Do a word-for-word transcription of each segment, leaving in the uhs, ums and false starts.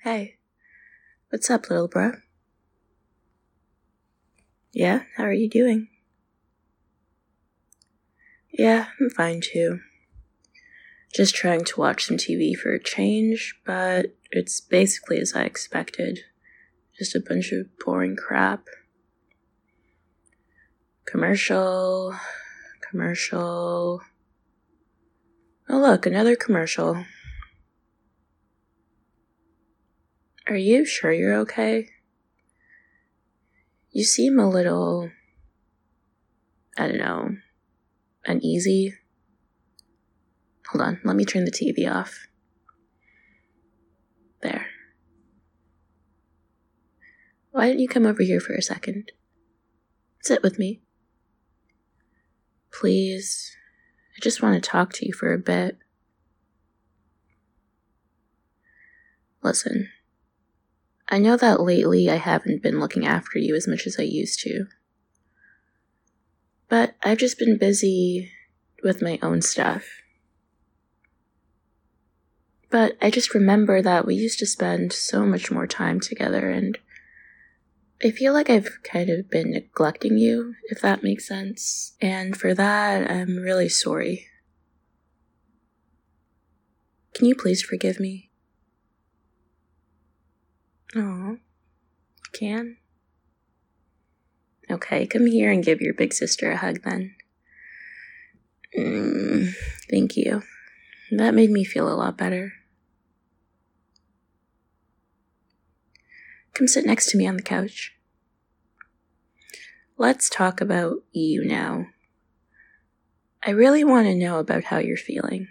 Hey, what's up, little bro? Yeah, how are you doing? Yeah, I'm fine too. Just trying to watch some T V for a change, but it's basically as I expected. Just a bunch of boring crap. Commercial, commercial. Oh look, another commercial. Are you sure you're okay? You seem a little, I don't know, uneasy. Hold on, let me turn the T V off. There. Why don't you come over here for a second? Sit with me. Please. I just want to talk to you for a bit. Listen. I know that lately I haven't been looking after you as much as I used to. But I've just been busy with my own stuff. But I just remember that we used to spend so much more time together, and I feel like I've kind of been neglecting you, if that makes sense. And for that, I'm really sorry. Can you please forgive me? Aw, can? Okay, come here and give your big sister a hug then. Mm, thank you. That made me feel a lot better. Come sit next to me on the couch. Let's talk about you now. I really want to know about how you're feeling.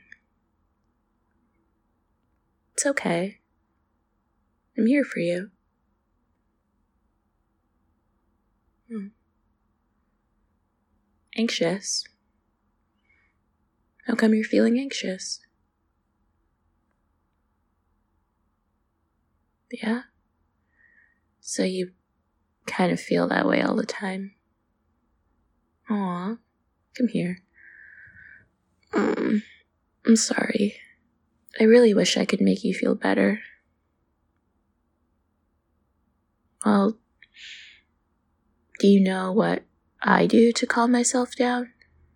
It's okay. I'm here for you. Hmm. Anxious? How come you're feeling anxious? Yeah? So you kind of feel that way all the time? Aw, come here. Mm, I'm sorry. I really wish I could make you feel better. Well, do you know what I do to calm myself down?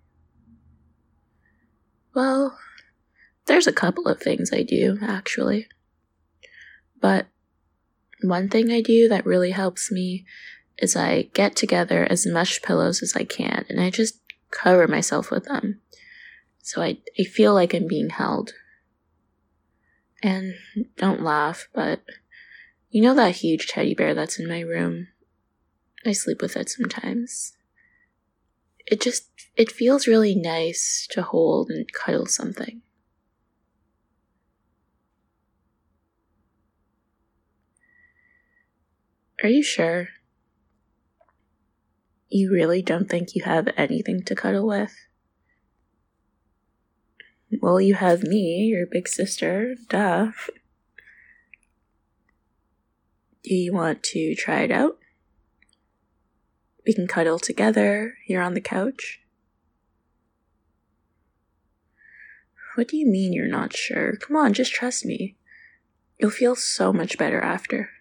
Well, there's a couple of things I do, actually. But one thing I do that really helps me is I get together as much pillows as I can, and I just cover myself with them. So I, I feel like I'm being held. And don't laugh, but you know that huge teddy bear that's in my room? I sleep with it sometimes. It just, it feels really nice to hold and cuddle something. Are you sure? You really don't think you have anything to cuddle with? Well, you have me, your big sister, duh. Do you want to try it out? We can cuddle together here on the couch. What do you mean you're not sure? Come on, just trust me. You'll feel so much better after.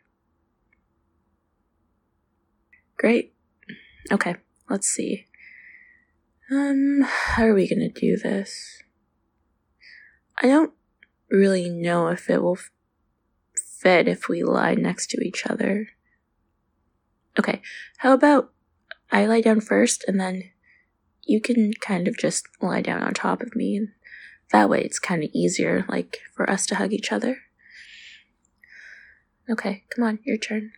Great. Okay, let's see. Um, how are we gonna do this? I don't really know if it will f- fit if we lie next to each other. Okay, how about I lie down first and then you can kind of just lie down on top of me, and that way it's kind of easier, like, for us to hug each other. Okay, come on, your turn.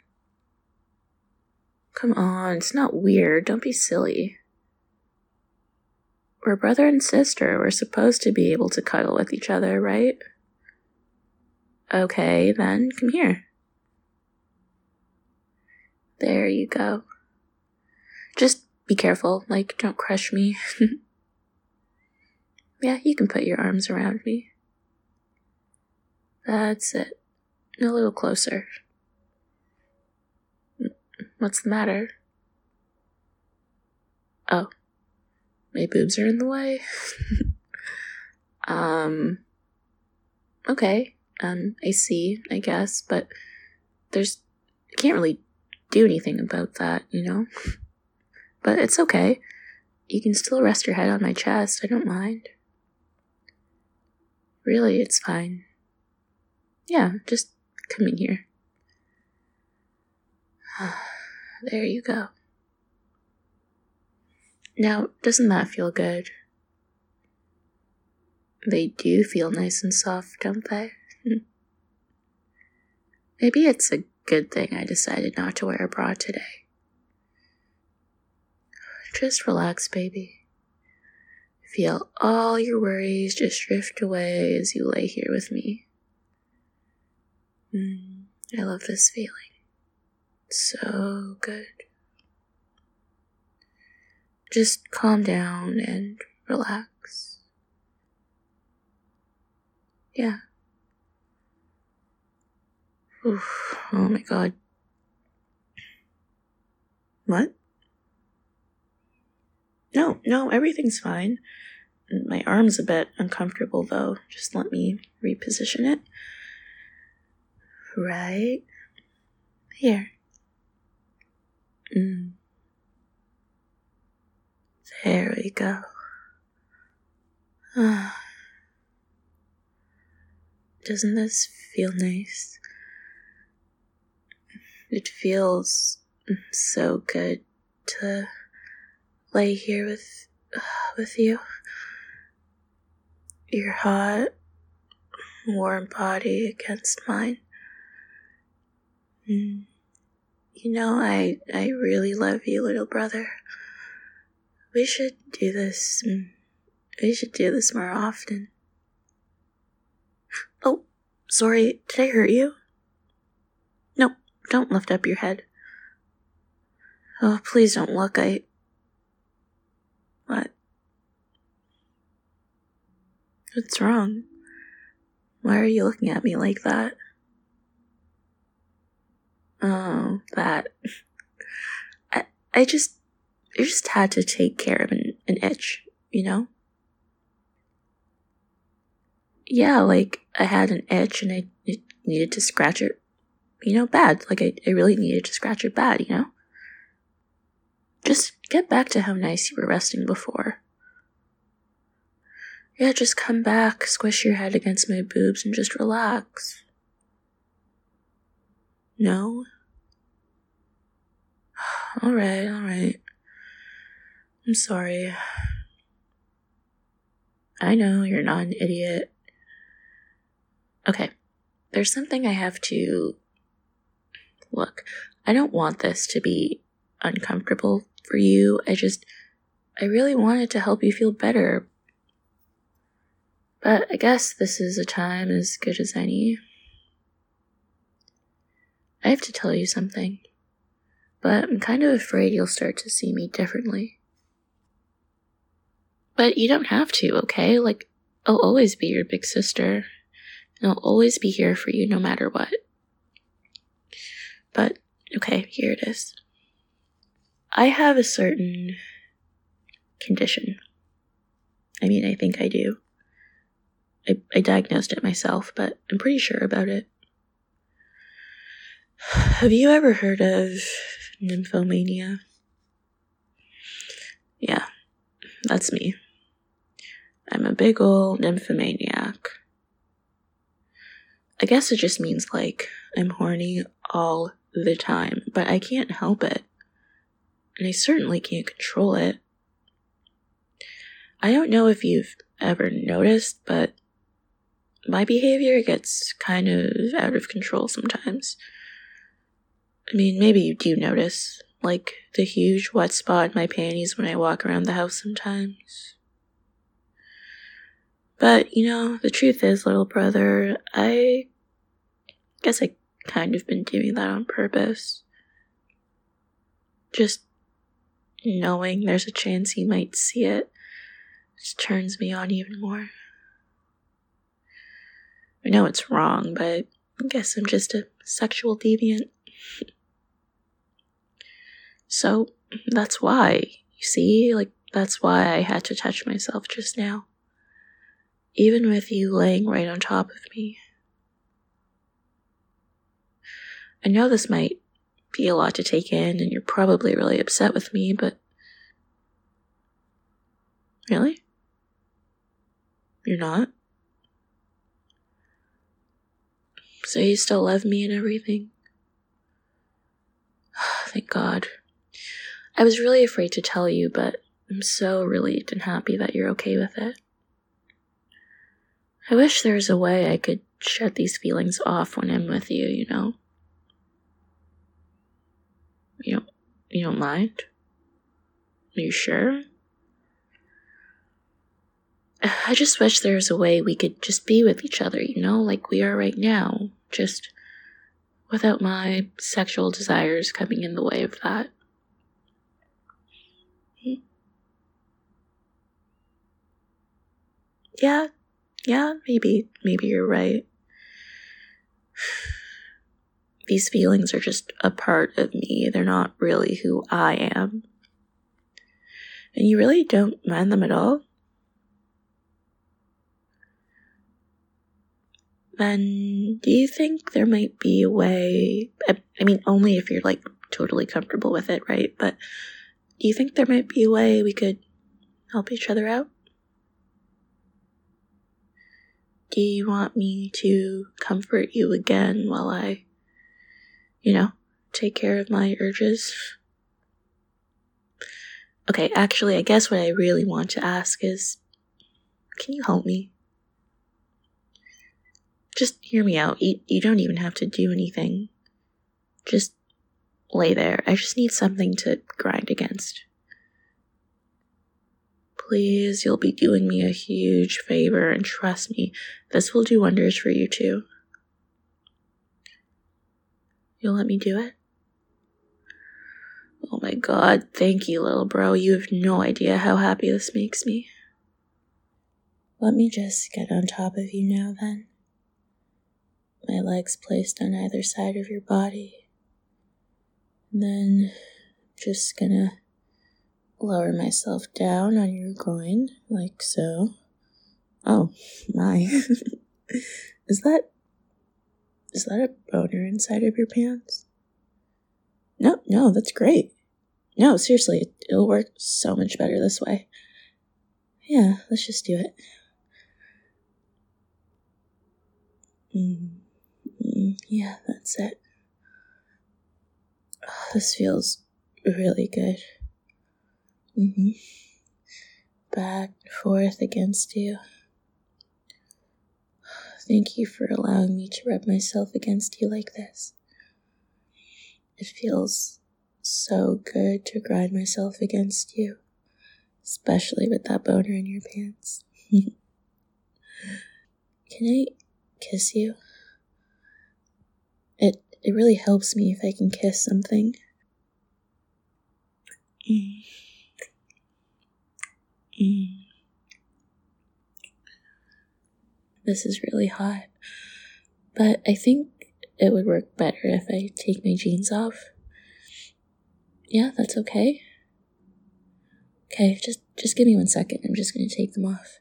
Come on, it's not weird. Don't be silly. We're brother and sister. We're supposed to be able to cuddle with each other, right? Okay, then, come here. There you go. Just be careful, like, don't crush me. Yeah, you can put your arms around me. That's it. A little closer. What's the matter? Oh, my boobs are in the way? um, okay. Um, I see, I guess, but there's, I can't really do anything about that, you know? But it's okay. You can still rest your head on my chest, I don't mind. Really, it's fine. Yeah, just come in here. There you go. Now, doesn't that feel good? They do feel nice and soft, don't they? Maybe it's a good thing I decided not to wear a bra today. Just relax, baby. Feel all your worries just drift away as you lay here with me. Mm, I love this feeling. So good. Just calm down and relax. Yeah. Oof, oh my god. What? No, no, everything's fine. My arm's a bit uncomfortable though. Just let me reposition it. Right here. Mm. There we go. Doesn't this feel nice? It feels so good to lay here with with you. Your hot, warm body against mine. Mm. You know, I I really love you, little brother. We should do this. We should do this more often. Oh, sorry, did I hurt you? No, don't lift up your head. Oh, please don't look, I... What? What's wrong? Why are you looking at me like that? Oh, that. I, I just... I just had to take care of an, an itch, you know? Yeah, like, I had an itch and I needed to scratch it, you know, bad. Like, I, I really needed to scratch it bad, you know? Just get back to how nice you were resting before. Yeah, just come back, squish your head against my boobs, and just relax. No? Alright, alright. I'm sorry. I know, you're not an idiot. Okay, there's something I have to... Look, I don't want this to be uncomfortable for you. I just... I really wanted to help you feel better. But I guess this is a time as good as any. I have to tell you something. But I'm kind of afraid you'll start to see me differently. But you don't have to, okay? Like, I'll always be your big sister. And I'll always be here for you no matter what. But, okay, here it is. I have a certain condition. I mean, I think I do. I, I diagnosed it myself, but I'm pretty sure about it. Have you ever heard of nymphomania? Yeah, that's me. I'm a big ol' nymphomaniac. I guess it just means, like, I'm horny all the time, but I can't help it. And I certainly can't control it. I don't know if you've ever noticed, but my behavior gets kind of out of control sometimes. I mean, maybe you do notice, like, the huge wet spot in my panties when I walk around the house sometimes. But, you know, the truth is, little brother, I guess I kind of been doing that on purpose. Just knowing there's a chance he might see it just turns me on even more. I know it's wrong, but I guess I'm just a sexual deviant. So, that's why, you see, like, that's why I had to touch myself just now. Even with you laying right on top of me. I know this might be a lot to take in, and you're probably really upset with me, but... Really? You're not? So you still love me and everything? Thank God. I was really afraid to tell you, but I'm so relieved and happy that you're okay with it. I wish there was a way I could shut these feelings off when I'm with you, you know? You don't, you don't mind? Are you sure? I just wish there was a way we could just be with each other, you know, like we are right now. Just without my sexual desires coming in the way of that. Yeah, yeah, maybe, maybe you're right. These feelings are just a part of me. They're not really who I am. And you really don't mind them at all? Then do you think there might be a way, I, I mean, only if you're like totally comfortable with it, right? But do you think there might be a way we could help each other out? Do you want me to comfort you again while I, you know, take care of my urges? Okay, actually, I guess what I really want to ask is, can you help me? Just hear me out. You, you don't even have to do anything. Just lay there. I just need something to grind against. Please, you'll be doing me a huge favor, and trust me, this will do wonders for you too. You'll let me do it? Oh my God, thank you, little bro. You have no idea how happy this makes me. Let me just get on top of you now, then. My legs placed on either side of your body. And then, just gonna lower myself down on your groin, like so. Oh, my. Is that... Is that a boner inside of your pants? No, no, that's great. No, seriously, it'll work so much better this way. Yeah, let's just do it. Mm, mm, yeah, that's it. Oh, this feels really good. Mm-hmm. Back and forth against you. Thank you for allowing me to rub myself against you like this. It feels so good to grind myself against you, especially with that boner in your pants. Can I kiss you? It it really helps me if I can kiss something. Mm. Mm. This is really hot, but I think it would work better if I take my jeans off. Yeah, that's okay. Okay, just just give me one second. I'm just gonna take them off.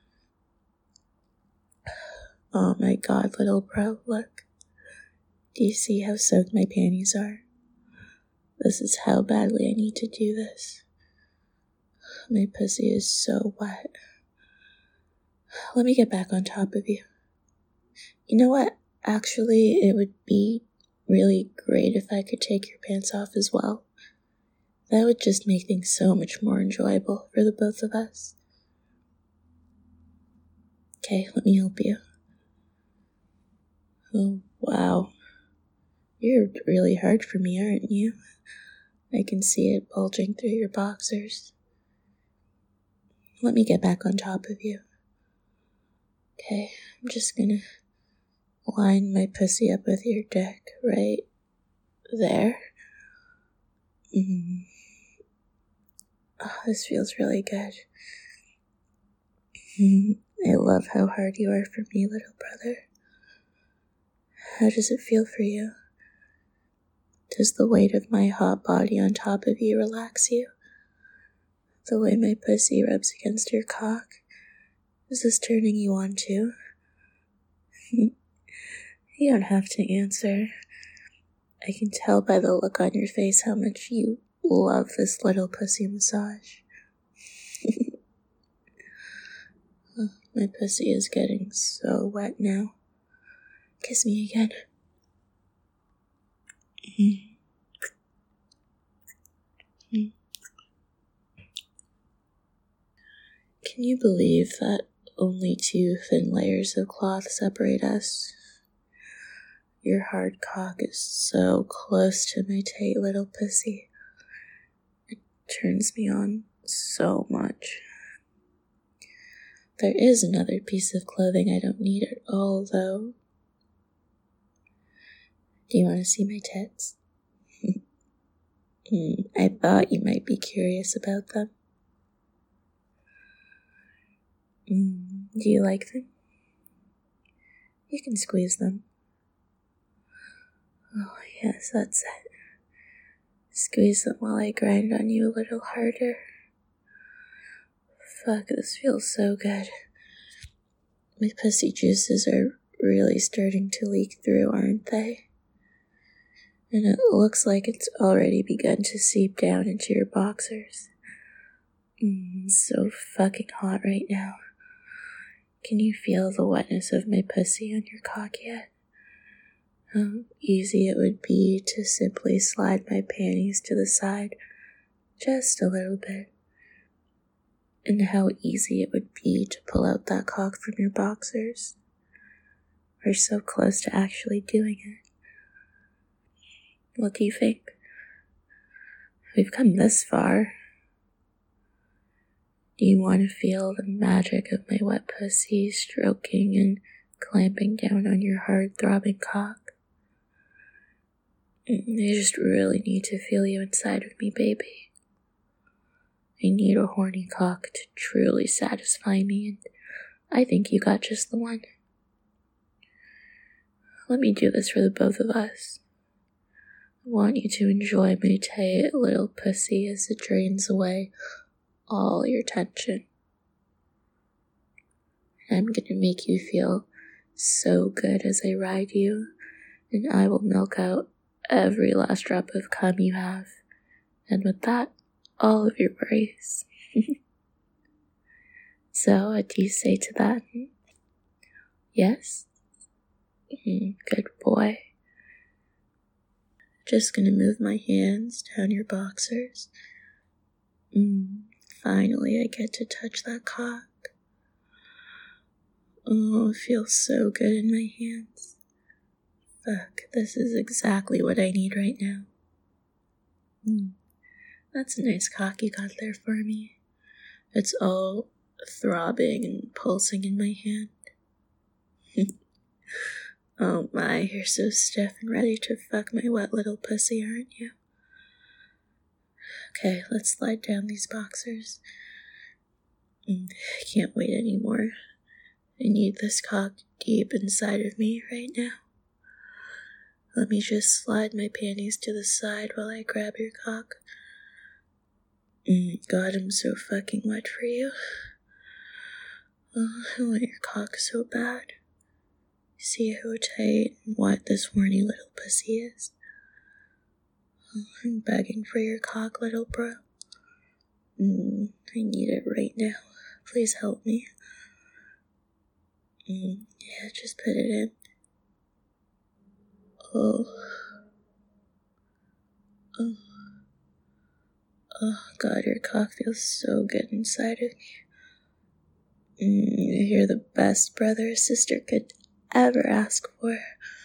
Oh my God, little bro, look. Do you see how soaked my panties are? This is how badly I need to do this. My pussy is so wet. Let me get back on top of you. You know what? Actually, it would be really great if I could take your pants off as well. That would just make things so much more enjoyable for the both of us. Okay, let me help you. Oh, wow. You're really hard for me, aren't you? I can see it bulging through your boxers. Let me get back on top of you. Okay, I'm just gonna line my pussy up with your dick right there. Mm. Oh, this feels really good. Mm. I love how hard you are for me, little brother. How does it feel for you? Does the weight of my hot body on top of you relax you? The way my pussy rubs against your cock? Is this turning you on too? You don't have to answer. I can tell by the look on your face how much you love this little pussy massage. Oh, my pussy is getting so wet now. Kiss me again. Mm-hmm. Mm-hmm. Can you believe that only two thin layers of cloth separate us? Your hard cock is so close to my tight little pussy. It turns me on so much. There is another piece of clothing I don't need at all, though. Do you want to see my tits? mm, I thought you might be curious about them. Mm, do you like them? You can squeeze them. Oh, yes, that's it. Squeeze them while I grind on you a little harder. Fuck, this feels so good. My pussy juices are really starting to leak through, aren't they? And it looks like it's already begun to seep down into your boxers. Mm, so fucking hot right now. Can you feel the wetness of my pussy on your cock yet? How easy it would be to simply slide my panties to the side just a little bit. And how easy it would be to pull out that cock from your boxers. We're so close to actually doing it. What do you think? We've come this far. Do you want to feel the magic of my wet pussy stroking and clamping down on your hard throbbing cock? I just really need to feel you inside of me, baby. I need a horny cock to truly satisfy me, and I think you got just the one. Let me do this for the both of us. I want you to enjoy my tight little pussy as it drains away all your tension. I'm gonna make you feel so good as I ride you, and I will milk out every last drop of cum you have, and with that, all of your worries. So, what do you say to that? Yes? Mm, good boy. Just gonna move my hands down your boxers. Mm, finally, I get to touch that cock. Oh, it feels so good in my hands. Fuck, this is exactly what I need right now. Mm, that's a nice cock you got there for me. It's all throbbing and pulsing in my hand. Oh my, you're so stiff and ready to fuck my wet little pussy, aren't you? Okay, let's slide down these boxers. Mm, I can't wait anymore. I need this cock deep inside of me right now. Let me just slide my panties to the side while I grab your cock. Mm, God, I'm so fucking wet for you. Oh, I want your cock so bad. See how tight and wet this horny little pussy is? Oh, I'm begging for your cock, little bro. Mm, I need it right now. Please help me. Mm, yeah, just put it in. Oh. Oh. Oh, God, your cock feels so good inside of me. Mm, you're the best brother a sister could ever ask for.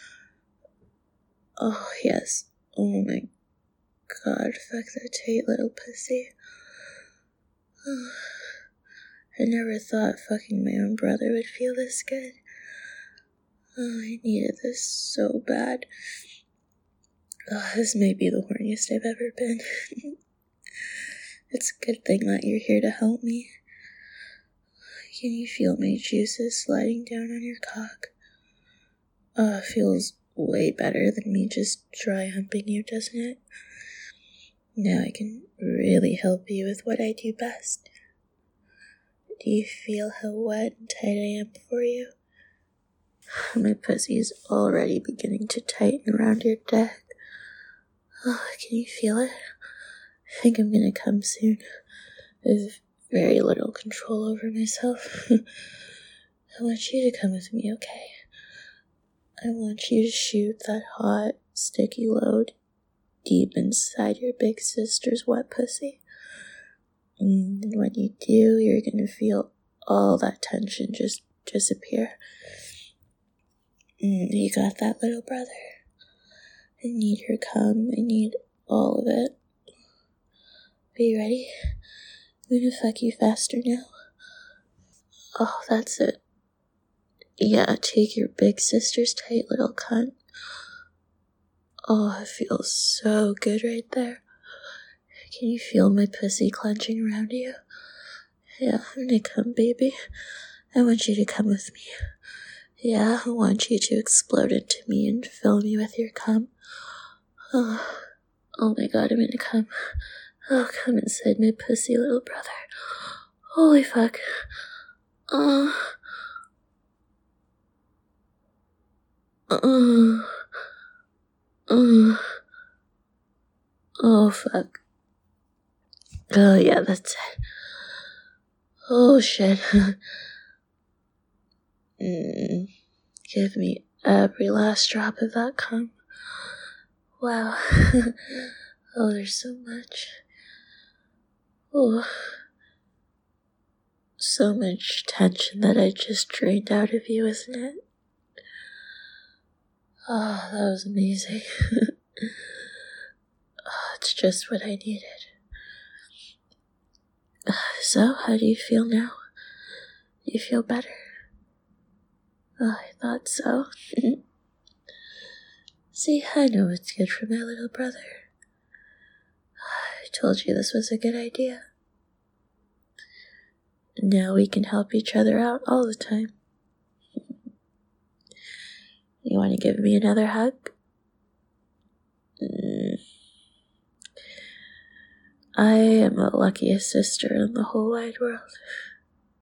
Oh, yes. Oh, my God, fuck that tight little pussy. Oh, I never thought fucking my own brother would feel this good. Oh, I needed this so bad. Oh, this may be the horniest I've ever been. It's a good thing that you're here to help me. Can you feel my juices sliding down on your cock? Oh, it feels way better than me just dry humping you, doesn't it? Now I can really help you with what I do best. Do you feel how wet and tight I am for you? My pussy's already beginning to tighten around your dick. Oh, can you feel it? I think I'm gonna come soon. I have very little control over myself. I want you to come with me, okay? I want you to shoot that hot, sticky load deep inside your big sister's wet pussy. And when you do, you're gonna feel all that tension just disappear. Mm, you got that, little brother? I need your cum. I need all of it. Are you ready? I'm gonna fuck you faster now. Oh, that's it. Yeah, take your big sister's tight little cunt. Oh, it feels so good right there. Can you feel my pussy clenching around you? Yeah, I'm gonna come, baby. I want you to come with me. Yeah, I want you to explode into me and fill me with your cum. Oh, oh my god, I'm gonna come. Oh, come inside my pussy, little brother. Holy fuck. Oh. Oh. Oh. Oh, fuck. Oh, yeah, that's it. Oh, shit. mm. Give me every last drop of that cum. Wow. Oh, there's so much. Oh. So much tension that I just drained out of you, isn't it? Oh, that was amazing. Oh, it's just what I needed. So, how do you feel now? Do you feel better? Oh, I thought so. See, I know what's good for my little brother. I told you this was a good idea. Now we can help each other out all the time. You want to give me another hug? Mm. I am the luckiest sister in the whole wide world.